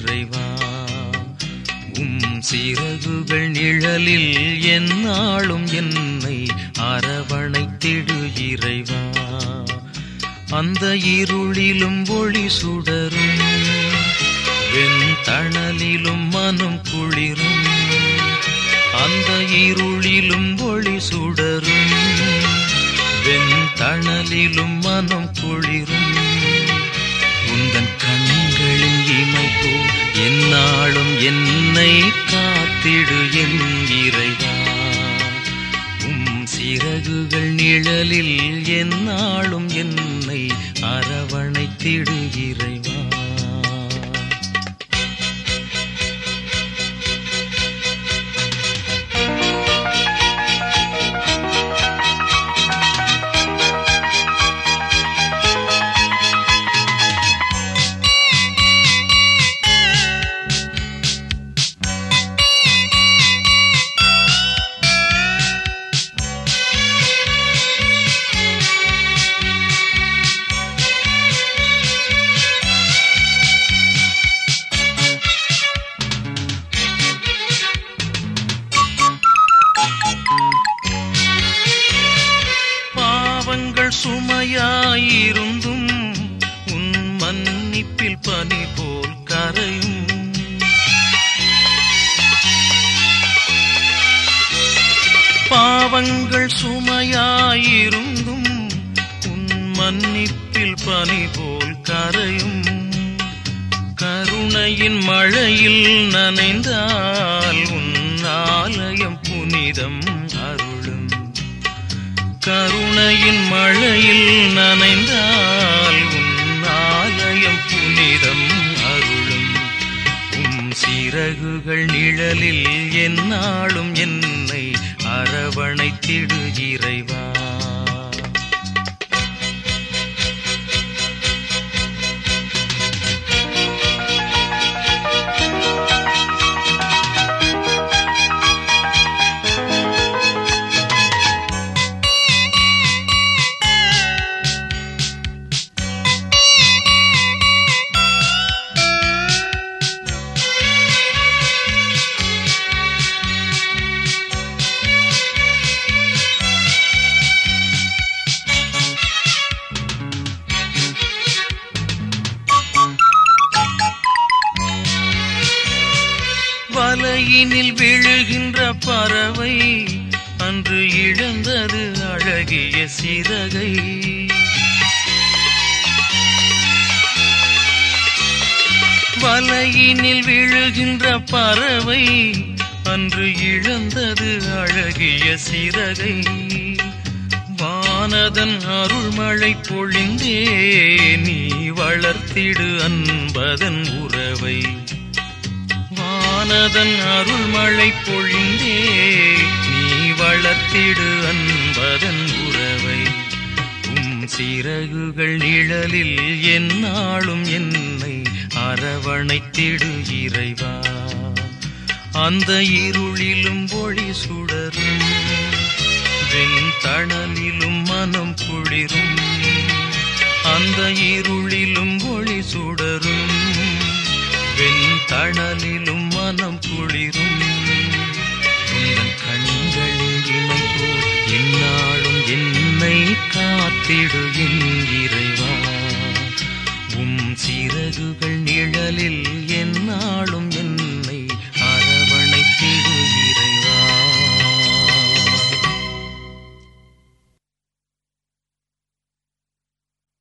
இறைவா. சிறகுகள் நிழலில் எந்நாளும் என்னை அரவணைத்திடு இறைவா. அந்த இருளிலும் ஒளி சுடரும், வெண்தணலிலும் மனம் குளிரும். அந்த இருளிலும் ஒளி சுடரும், வெண்தணலிலும் மனம் குளிரும். உந்தன் கண்களின் இமைப்போ எந்நாளும் என்னை காத்திடு என் இறைவா. சிறகுகள் நிழலில் எந்நாளும் என்னை அரவணைத்திடு இறைவா. சுமையாயிருந்தும் உன் மன்னிப்பில் பனி போல் கரையும். பாவங்கள் சுமையாயிருந்தும் உன் மன்னிப்பில் பனி போல் கரையும். கருணையின் மழையில் நனைந்தால் உன் ஆலயம் புனிதம் அருளும். கருணையின் மழையில் நனைந்தால் உன் ஆலயம் புனிதம் அருளும். சிறகுகள் நிழலில் எந்நாளும் என்னை அரவணைத்திடு இறைவா. வலையினில் விழுகின்ற பறவை அன்று இழந்தது அழகிய சிறகை. வலையினில் விழுகின்ற பறவை அன்று இழந்தது அழகிய சிறகை. வானதன் அருள்மழை பொழிந்தே நீ வளர்த்திடு அன்பதன் உறவை. வானதன் அருள்மழை பொழிந்தே நீ வளர்த்திடு அன்பதன் உறவை. சிறகுகள் நிழலில் எந்நாளும் என்னை அரவணைத்திடு இறைவா. அந்த இருளிலும் ஒளி சுடரும், வெண்தணலிலும் மனம் குளிரும். அந்த இருளிலும் ஒளி சுடரும், வெண்தணலிலும் மனம் குளிரும். உந்தன் கண்களின் இமைப்போ எந்நாளும் என்னை காத்திடு என் இறைவா. சிறகுகள் நிழலில்